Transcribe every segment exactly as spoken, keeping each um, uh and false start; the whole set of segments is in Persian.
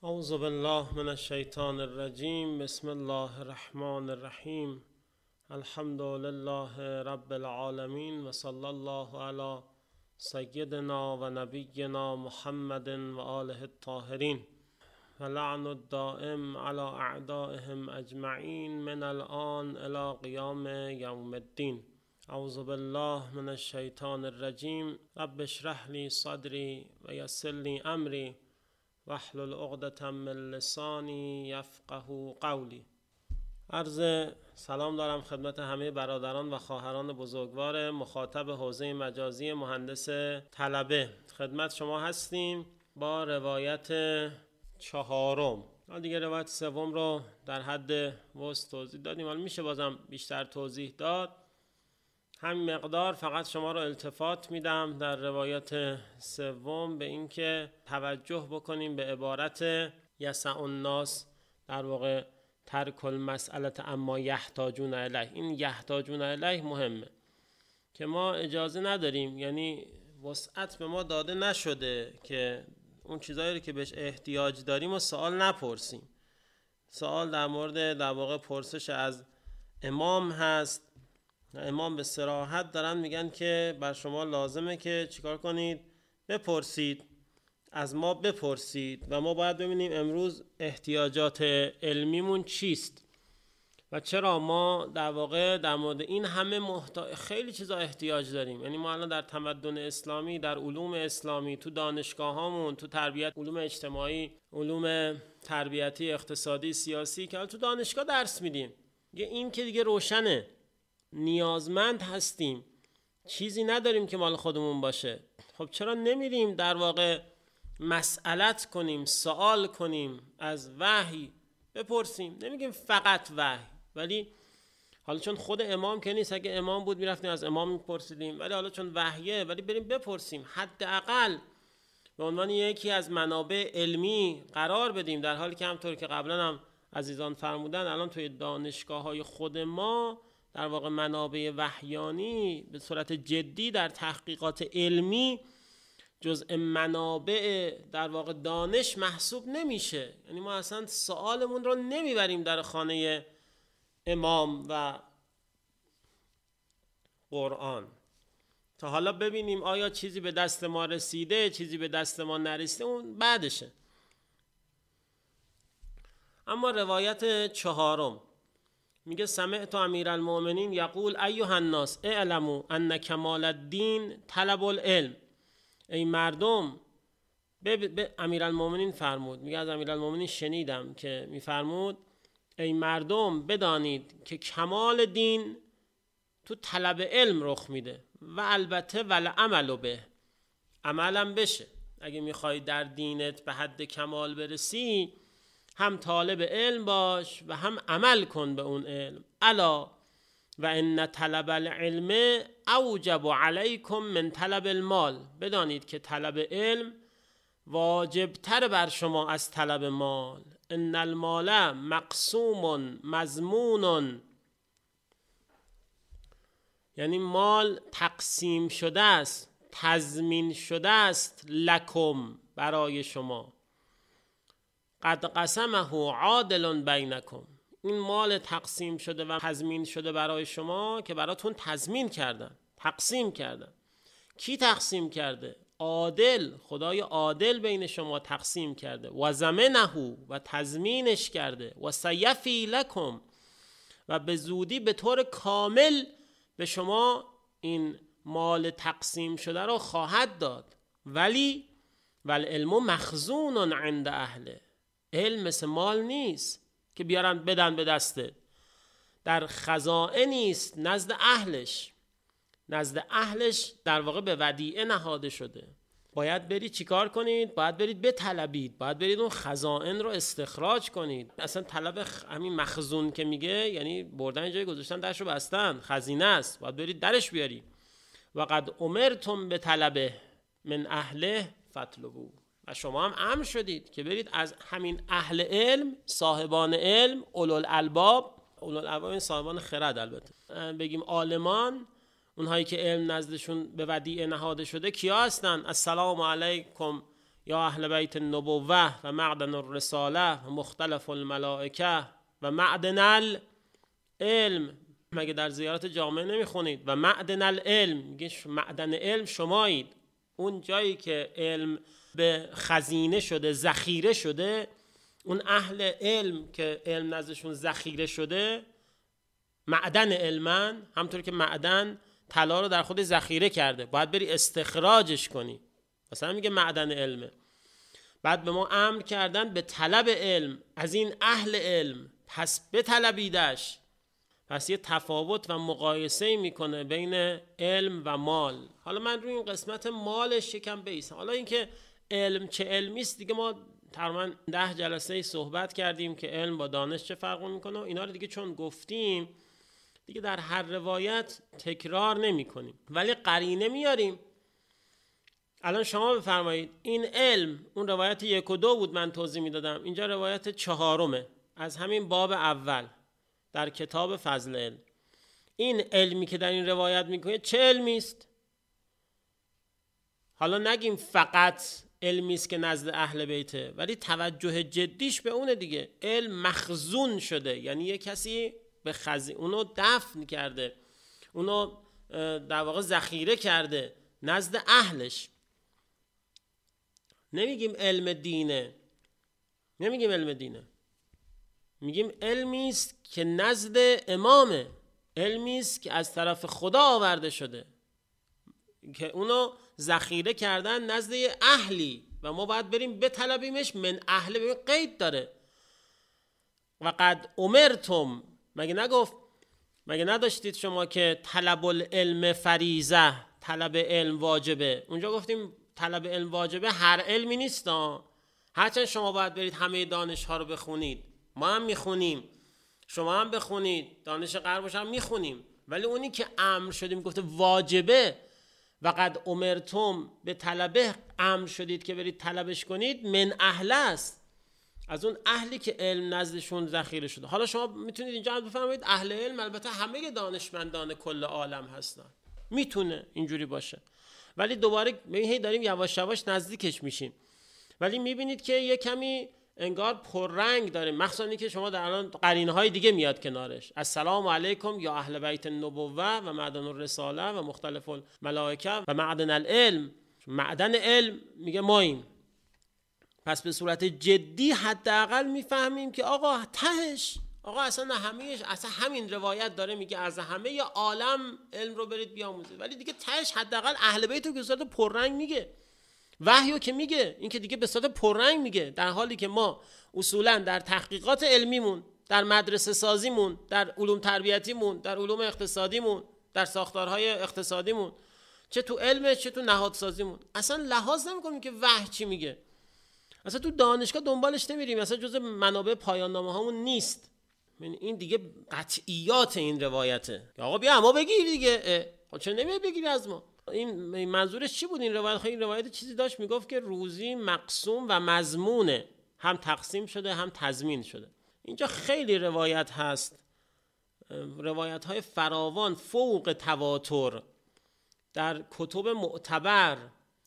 اعوذ بالله من الشیطان الرجیم. بسم الله الرحمن الرحیم. الحمد لله رب العالمین و صلی الله علی سیدنا و نبینا محمد و آله الطاهرین و لعن الدائم علی اعدائهم اجمعین من الان الی قیام یوم الدین. اعوذ بالله من الشیطان الرجیم. رب اشرح لی صدری و یسر لی امری واحلل عقدة من لسانی یفقهوا قولی. عرض سلام دارم خدمت همه برادران و خواهران بزرگوار مخاطب حوزه مجازی مهندس طلبه. خدمت شما هستیم با روایت چهارم. دیگه روایت سوم رو در حد وسط توضیح دادیم، ولی میشه بازم بیشتر توضیح داد. همین مقدار فقط شما رو التفات میدم در روایت سوم به اینکه توجه بکنیم به عبارت یسع الناس، در واقع ترک المسئله اما یحتاجون الیه. این یحتاجون الیه مهمه که ما اجازه نداریم، یعنی وسعت به ما داده نشده که اون چیزایی که بهش احتیاج داریم و سوال نپرسیم. سوال در مورد در واقع پرسش از امام هست. امام به صراحت دارن میگن که بر شما لازمه که چیکار کنید؟ بپرسید، از ما بپرسید و ما باید ببینیم امروز احتیاجات علمیمون چیست و چرا ما در واقع در مورد این همه محتاج خیلی چیزا احتیاج داریم. یعنی ما الان در تمدن اسلامی، در علوم اسلامی، تو دانشگاه هامون، تو تربیت، علوم اجتماعی، علوم تربیتی، اقتصادی، سیاسی که تو دانشگاه درس میدیم، این که دیگه روشنه، نیازمند هستیم، چیزی نداریم که مال خودمون باشه. خب چرا نمیریم در واقع مسئلت کنیم، سوال کنیم، از وحی بپرسیم؟ نمیگیم فقط وحی، ولی حالا چون خود امام که نیست، اگه امام بود میرفتیم از امام میپرسیدیم، ولی حالا چون وحیه ولی بریم بپرسیم، حداقل به عنوان یکی از منابع علمی قرار بدیم. در حالی که همطور که قبلا هم عزیزان فرمودن، الان توی دانشگاه‌های خود ما در واقع منابع وحیانی به صورت جدی در تحقیقات علمی جزء منابع در واقع دانش محسوب نمیشه. یعنی ما اصلا سوالمون رو نمیبریم در خانه امام و قرآن تا حالا ببینیم آیا چیزی به دست ما رسیده، چیزی به دست ما نرسیده، اون بعدشه. اما روایت چهارم میگه سمعت امیرالمؤمنین یقول ایها الناس اعلموا ان کمال الدین طلب العلم. ای مردم، به, به امیرالمؤمنین فرمود، میگه از امیرالمؤمنین شنیدم که میفرمود ای مردم بدانید که کمال دین تو طلب علم رخ میده و البته ول عمل به، عملم بشه. اگه میخوای در دینت به حد کمال برسی، هم طالب علم باش و هم عمل کن به اون علم. الا و ان طلب العلم اوجب علیکم من طلب المال. بدانید که طلب علم واجب تر بر شما از طلب مال. ان المال مقسوم مضمون، یعنی مال تقسیم شده است، تضمین شده است، لکم، برای شما. قد قسمه عادل بینکم. این مال تقسیم شده و تضمین شده برای شما که براتون تضمین کردن، تقسیم کردن. کی تقسیم کرده؟ عادل، خدای عادل بین شما تقسیم کرده. و ضمنه، و تضمینش کرده. و سیفی لکم، و به زودی به طور کامل به شما این مال تقسیم شده رو خواهد داد. ولی والعلم مخزون عند اهله. علم مثل مال نیست که بیارن بدن به دسته، در خزائن نیست، نزد اهلش. نزد اهلش در واقع به ودیعه نهاده شده. باید برید چیکار کنید؟ باید برید بطلبید، باید برید اون خزائن رو استخراج کنید. اصلا طلب خ... همین مخزون که میگه، یعنی بردن جای گذاشتن، درش رو بستن، خزینه است، باید برید درش بیاری. و قد امرتم به طلبه من اهله فاطلبوه. و شما هم امر شدید که برید از همین اهل علم، صاحبان علم، اولوالالباب، اولوالالباب این صاحبان خرد، البته بگیم عالمان، اونهایی که علم نزدشون به ودیعه نهاده شده، کیا هستن؟ السلام علیکم یا اهل بیت النبوه و معدن الرساله و مختلف الملائکه و معدن العلم. مگه در زیارت جامعه نمیخونید و معدن العلم؟ میگه معدن علم شمایید. اون جایی که علم به خزینه شده، ذخیره شده، اون اهل علم که علم نزدشون ذخیره شده معدن علمن. همطور که معدن طلا رو در خود ذخیره کرده، باید بری استخراجش کنی. مثلا میگه معدن علمه. بعد به ما امر کردن به طلب علم از این اهل علم، پس بطلبیدش. پس یه تفاوت و مقایسه میکنه بین علم و مال. حالا من روی این قسمت مالش یکم بیستم. حالا اینکه علم چه علمی است دیگه ما تقریبا ده جلسه صحبت کردیم که علم با دانش چه فرق میکنه. اینا رو دیگه چون گفتیم دیگه در هر روایت تکرار نمی کنیم، ولی قرینه میاریم. الان شما بفرمایید این علم، اون روایت یک و دو بود من توضیح میدادم، اینجا روایت چهارمه از همین باب اول در کتاب فضل علم. این علمی که در این روایت میکنه چه علمی است؟ حالا نگیم فقط علمی است که نزد اهل بیته، ولی توجه جدیش به اونه دیگه. علم مخزون شده، یعنی یه کسی به خزینه اونو دفن کرده، اونو در واقع ذخیره کرده نزد اهلش. نمیگیم علم دینه، نمیگیم علم دینه، میگیم علمی است که نزد امامه، علمی است که از طرف خدا آورده شده که اونو ذخیره کردن نزد اهلی و ما باید بریم بطلبیمش. من اهل ببین قید داره. و قد امرتم، مگه نگفت، مگه نداشتید شما که طلب العلم فریضه، طلب علم واجبه؟ اونجا گفتیم طلب علم واجبه هر علمی نیست ها. هرچند شما باید برید همه دانش ها رو بخونید، ما هم میخونیم، شما هم بخونید، دانش غربش هم میخونیم، ولی اونی که امر شدیم گفته واجبه و قد امرتم به طلبه، امر شدید که برید طلبش کنید، من اهل است، از اون اهلی که علم نزدشون ذخیره شده. حالا شما میتونید اینجا بفرمایید اهل علم البته همه دانشمندان کل عالم هستن، میتونه اینجوری باشه، ولی دوباره ببین هی داریم یواش یواش نزدیکش میشیم، ولی میبینید که یه کمی انگار پررنگ داره، مخصوصا اینکه شما در الان قرینه‌های دیگه میاد کنارش. السلام علیکم یا اهل بیت النبوه و معدن الرساله و مختلف الملائکه و معدن العلم. معدن علم میگه ماییم. پس به صورت جدی حداقل میفهمیم که آقا تهش، آقا اصلا همهش، اصلا همین روایت داره میگه از همه عالم علم رو برید بیاموزید، ولی دیگه تهش حداقل اهل بیت رو به صورت پررنگ میگه، وحیو که میگه، این که دیگه به صورت پررنگ میگه، در حالی که ما اصولا در تحقیقات علمیمون، در مدرسه سازیمون، در علوم تربیتیمون، در علوم اقتصادیمون، در ساختارهای اقتصادیمون، چه تو علم چه تو نهادسازیمون، اصلا لحاظ نمیکنیم که وحی چی میگه، اصلا تو دانشگاه دنبالش نمیریم، اصلا جزء منابع پایان نامه هامون نیست. این دیگه قطعیات این روایته. آقا بیا ما بگیر دیگه، خب چرا نمیای بگیری از ما؟ این منظورش چی بود این روایت؟ خیلی این روایت چیزی داشت میگفت که روزی مقسوم و مضمونه، هم تقسیم شده هم تضمین شده. اینجا خیلی روایت هست، روایت های فراوان فوق تواتر در کتب معتبر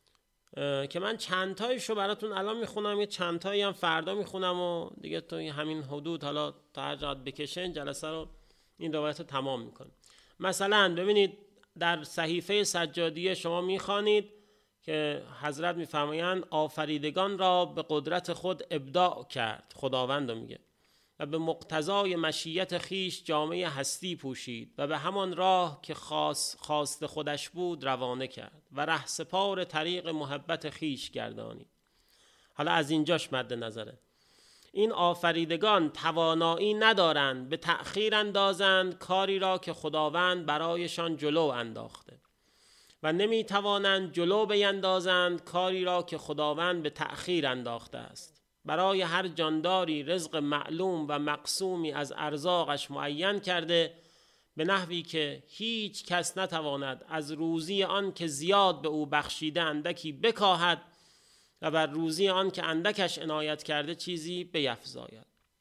که من چند تایشو براتون الان میخونم، یه چند تایی هم فردا میخونم و دیگه تو همین حدود حالا تا هر جهت بکشه این جلسه رو، این روایت رو تمام میکنم. مثلا ببینید در صحیفه سجادیه شما میخوانید که حضرت میفرمایند آفریدگان را به قدرت خود ابداع کرد، خداوند رو میگه، و به مقتضای مشیت خیش جامعه هستی پوشید و به همان راه که خاص خواست خودش بود روانه کرد و رهسپار طریق محبت خیش گردانید. حالا از اینجاش مد نظره این آفریدگان توانایی ندارند به تأخیر اندازند کاری را که خداوند برایشان جلو انداخته و نمی توانند جلو بیندازند کاری را که خداوند به تأخیر انداخته است. برای هر جانداری رزق معلوم و مقسومی از ارزاقش معین کرده، به نحوی که هیچ کس نتواند از روزی آن که زیاد به او بخشیده اندکی بکاهد و بر روزی آن که اندکش عنایت کرده چیزی بیفزاید.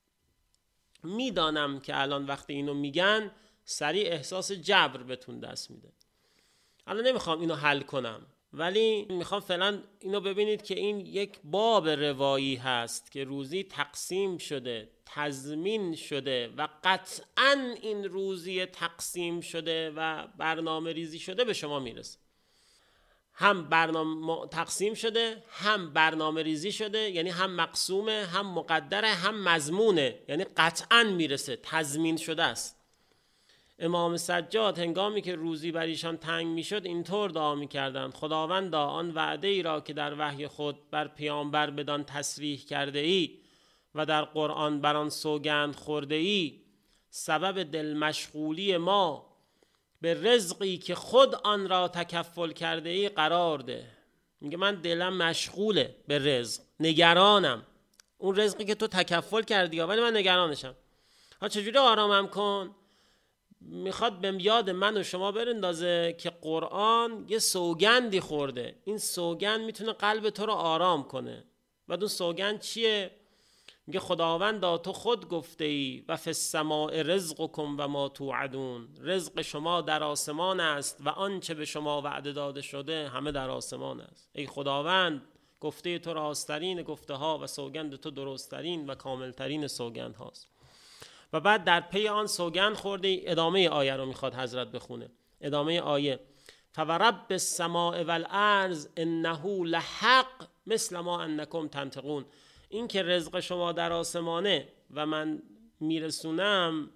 میدانم که الان وقتی اینو میگن سریع احساس جبر بهتون دست میده. الان نمیخوام اینو حل کنم، ولی میخوام فعلا اینو ببینید که این یک باب روایی هست که روزی تقسیم شده، تضمین شده و قطعاً این روزی تقسیم شده و برنامه ریزی شده به شما میرسه. هم برنامه تقسیم شده، هم برنامه ریزی شده، یعنی هم مقسومه، هم مقدره، هم مضمونه، یعنی قطعاً میرسه، تضمین شده است. امام سجاد هنگامی که روزی بر ایشان تنگ میشد اینطور دعا میکردند: خداوندا آن وعده ای را که در وحی خود بر پیامبر بدان تصریح کرده ای و در قرآن بر آن سوگند خورده ای، سبب دل مشغولی ما به رزقی که خود آن را تکفل کرده ای قرار ده. میگه من دلم مشغوله به رزق، نگرانم اون رزقی که تو تکفل کردی، ولی من نگرانشم. ها چجوری آرامم کن؟ میخواد به یاد من و شما برندازه که قرآن یه سوگندی خورده. این سوگند میتونه قلب تو رو آرام کنه. و اون سوگند چیه؟ میگه خداوندا تو خود گفته ای و فی السماء رزقکم و ما توعدون، رزق شما در آسمان است و آنچه به شما وعده داده شده همه در آسمان است. ای خداوند گفته تو راسترین گفته ها و سوگند تو درسترین و کاملترین سوگند هاست. و بعد در پی آن سوگند خورده ادامه آیه رو میخواد حضرت بخونه. ادامه آیه: فورب السماء والارض انه لحق مثل ما انکم تنطقون. این که رزق شما در آسمانه و من میرسونم،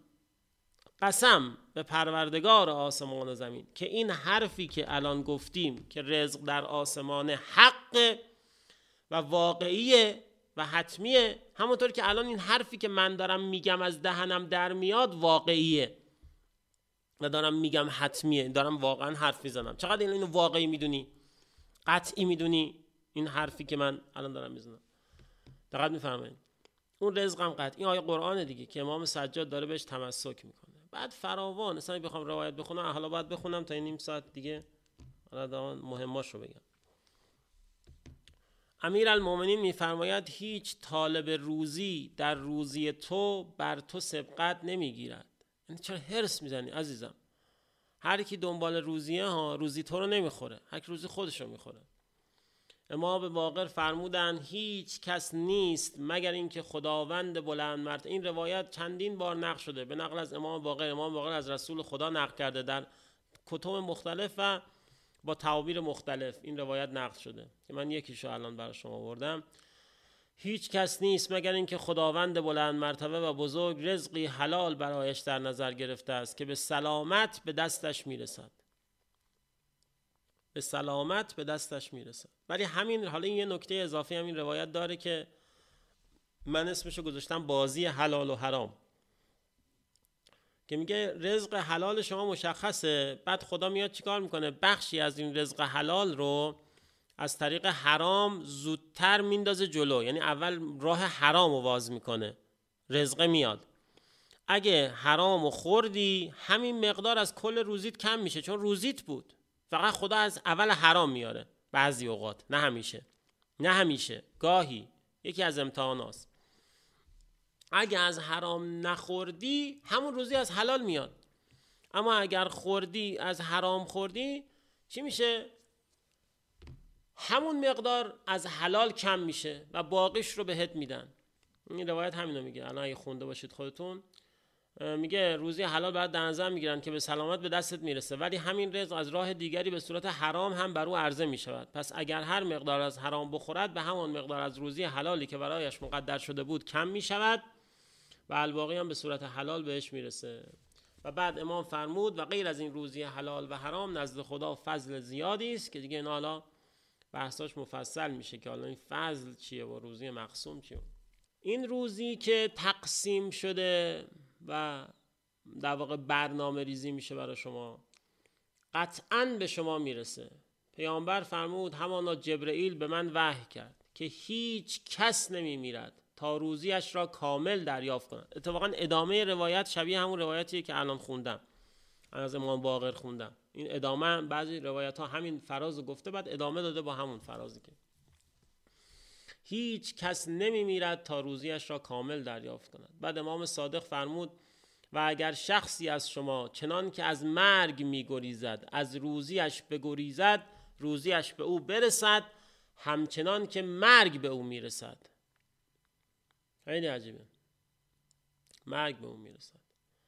قسم به پروردگار آسمان و زمین که این حرفی که الان گفتیم که رزق در آسمانه حق و واقعیه و حتمیه، همونطور که الان این حرفی که من دارم میگم از دهنم در میاد واقعیه و دارم میگم حتمیه، دارم واقعا حرف میزنم. چقدر اینو واقعی میدونی، قطعی میدونی این حرفی که من الان دارم میزنم؟ دقت میفرمایید؟ اون رزقم قطعی. این آیه قرآن دیگه که امام سجاد داره بهش تمسک میکنه. بعد فراوان اصلا بخوام روایت بخونم حالا باید بخونم تا نیم ساعت دیگه، حالا مهماشو بگم. امیرالمومنین میفرماید هیچ طالب روزی در روزی تو بر تو سبقت نمیگیرد. یعنی چرا هرس میزنی عزیزم؟ هر کی دنبال روزیه ها، روزی تو رو نمیخوره، هر کی روزی خودش رو میخوره. امام باقر فرمودن هیچ کس نیست مگر اینکه خداوند بلند مرتبه. این روایت چندین بار نقل شده به نقل از امام باقر. امام باقر از رسول خدا نقل کرده در کتب مختلف و با تعابیر مختلف این روایت نقل شده که من یکیشو الان برای شما آوردم. هیچ کس نیست مگر اینکه خداوند بلند مرتبه و بزرگ رزقی حلال برایش در نظر گرفته است که به سلامت به دستش میرسد. به سلامت به دستش میرسد. ولی همین حالا این یه نکته اضافی همین روایت داره که من اسمشو گذاشتم بازی حلال و حرام، که میگه رزق حلال شما مشخصه، بعد خدا میاد چیکار میکنه؟ بخشی از این رزق حلال رو از طریق حرام زودتر میندازه جلو. یعنی اول راه حرام رو باز میکنه، رزق میاد. اگه حرام رو خوردی همین مقدار از کل روزیت کم میشه، چون روزیت بود. فقط خدا از اول حرام میاره بعضی اوقات، نه همیشه، نه همیشه، گاهی، یکی از امتحاناست. اگه از حرام نخوردی همون روزی از حلال میاد. اما اگر خوردی، از حرام خوردی، چی میشه؟ همون مقدار از حلال کم میشه و باقیش رو بهت میدن. این روایت همینو میگه. الان اگه خونده باشید خودتون، میگه روزی حلال بعد در نظر میگیرن که به سلامت به دستت میرسه، ولی همین رزق از راه دیگری به صورت حرام هم بر او عرضه میشود. پس اگر هر مقدار از حرام بخورد به همون مقدار از روزی حلالی که برایش مقدر شده بود کم میشود و الباقی هم به صورت حلال بهش میرسه. و بعد امام فرمود و غیر از این روزی حلال و حرام نزد خدا فضل زیادی است که دیگه این حالا بحثاش مفصل میشه که حالا این فضل چیه و روزی مقسوم چیه. این روزی که تقسیم شده و در واقع برنامه ریزی میشه برای شما، قطعاً به شما میرسه. پیامبر فرمود همانا جبرئیل به من وحی کرد که هیچ کس نمیمیرد تا روزیش را کامل دریافت کند. اتفاقاً ادامه روایت شبیه همون روایتیه که الان خوندم، از امام باقر خوندم. این ادامه بعضی روایت ها همین فراز گفته، بعد ادامه داده با همون فرازی که هیچ کس نمیمیرد تا روزیش را کامل دریافت کند. بعد امام صادق فرمود و اگر شخصی از شما چنان که از مرگ میگریزد از روزیش بگریزد، روزیش به او برسد همچنان که مرگ به او میرسد. خیلی عجیبه، مرگ به او میرسد.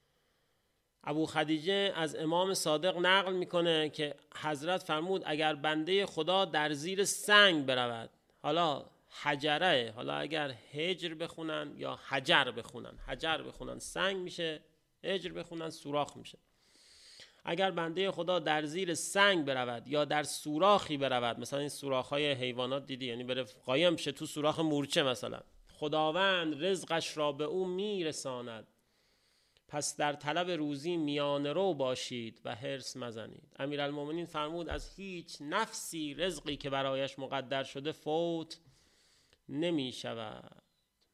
ابو خدیجه از امام صادق نقل میکنه که حضرت فرمود اگر بنده خدا در زیر سنگ برود، حالا حجره، حالا اگر هجر بخونن یا حجر بخونن، حجر بخونن سنگ میشه، هجر بخونن سوراخ میشه. اگر بنده خدا در زیر سنگ برود یا در سوراخی برود، مثلا این سوراخ‌های حیوانات دیدی، یعنی بره قایم شه تو سوراخ مورچه مثلا، خداوند رزقش را به او میرساند. پس در طلب روزی میانه رو باشید و حرص مزنید. امیرالمومنین فرمود از هیچ نفسی رزقی که برایش مقدر شده فوت نمی شود.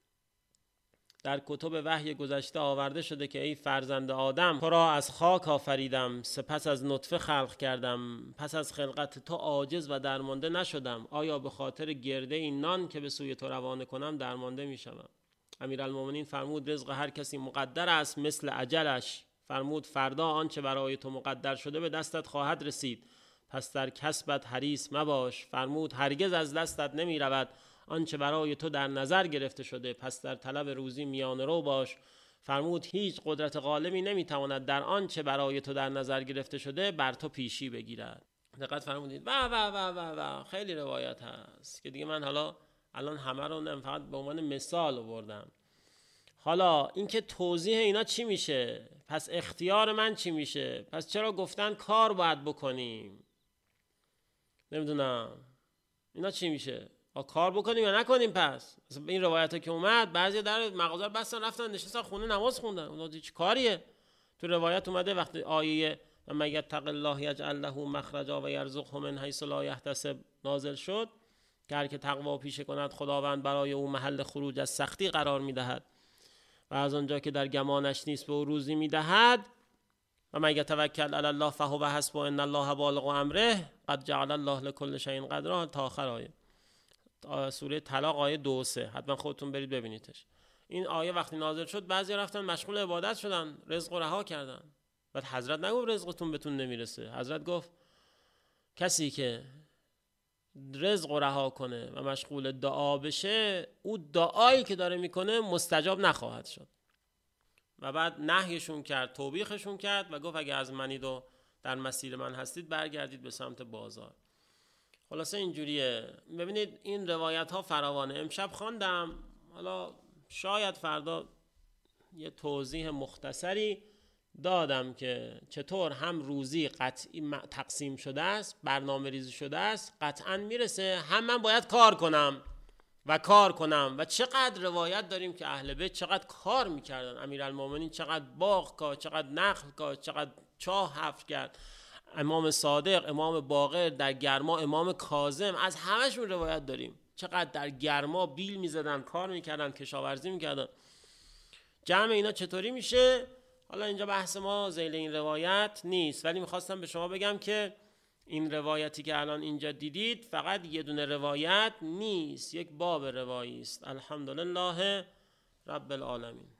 در کتب وحی گذشته آورده شده که ای فرزند آدم، تو را از خاک آفریدم، سپس از نطفه خلق کردم، پس از خلقت تو عاجز و درمانده نشدم. آیا به خاطر گرده این نان که به سوی تو روانه کنم درمانده می شوم؟ امیرالمومنین فرمود رزق هر کسی مقدر است مثل اجلش. فرمود فردا آنچه برای تو مقدر شده به دستت خواهد رسید، پس در کسبت حریص مباش. فرمود هرگز از دستت نمی رود آنچه برای تو در نظر گرفته شده، پس در طلب روزی میانه رو باش. فرمود هیچ قدرت غالبی نمیتواند در آنچه برای تو در نظر گرفته شده بر تو پیشی بگیرد. دقت فرمودید. و و و و و خیلی روایت هست که دیگه من حالا الان همه رو نه، فقط به عنوان مثال آوردم. حالا اینکه توضیح اینا چی میشه؟ پس اختیار من چی میشه؟ پس چرا گفتن کار باید بکنیم؟ نمیدونم اینا چی میشه؟ کار بکنیم یا نکنیم؟ پس این روایت ها که اومد بعضی در مغازه بستن رفتن نشستن خونه نماز خوندن، اونا چه کاریه؟ تو روایت اومده وقتی آیه و من یتق الله یجعل له مخرجا و یرزقه من حیث لا یحتسب نازل شد که هر که تقوا پیشه کند خداوند برای او محل خروج از سختی قرار میدهد و از آنجا که در گمانش نیست به او روزی میدهد. و من یتوکل علی الله فهو حسبه ان الله بالغ امره قد جعل الله لكل شیء قدرا تا آخر آیه. سوره طلاق آیه دو و سه، حتما خودتون برید ببینیدش. این آیه وقتی نازل شد بعضی رفتن مشغول عبادت شدن، رزق رو رها کردن. بعد حضرت نگفت رزقتون بهتون نمیرسه، حضرت گفت کسی که رزق رو رها کنه و مشغول دعا بشه، او دعایی که داره میکنه مستجاب نخواهد شد. و بعد نهیشون کرد، توبیخشون کرد و گفت اگه از منید و در مسیر من هستید برگردید به سمت بازار. خلاصه اینجوریه. ببینید این روایت ها فراوانه. امشب خواندم، حالا شاید فردا یه توضیح مختصری دادم که چطور هم روزی قطعی تقسیم شده است، برنامه ریزی شده است، قطعا میرسه، هم من باید کار کنم و کار کنم. و چقدر روایت داریم که اهل بیت چقدر کار میکردن، امیرالمومنین چقدر باغ کاشت، چقدر نخل کاشت، چقدر چاه حفر کرد، امام صادق، امام باقر در گرما، امام کاظم، از همشون روایت داریم چقدر در گرما بیل میزدن، کار میکردن، کشاورزی میکردن. جمع اینا چطوری میشه؟ حالا اینجا بحث ما ذیل این روایت نیست، ولی میخواستم به شما بگم که این روایتی که الان اینجا دیدید فقط یه دونه روایت نیست، یک باب روایی است. الحمدلله رب العالمین.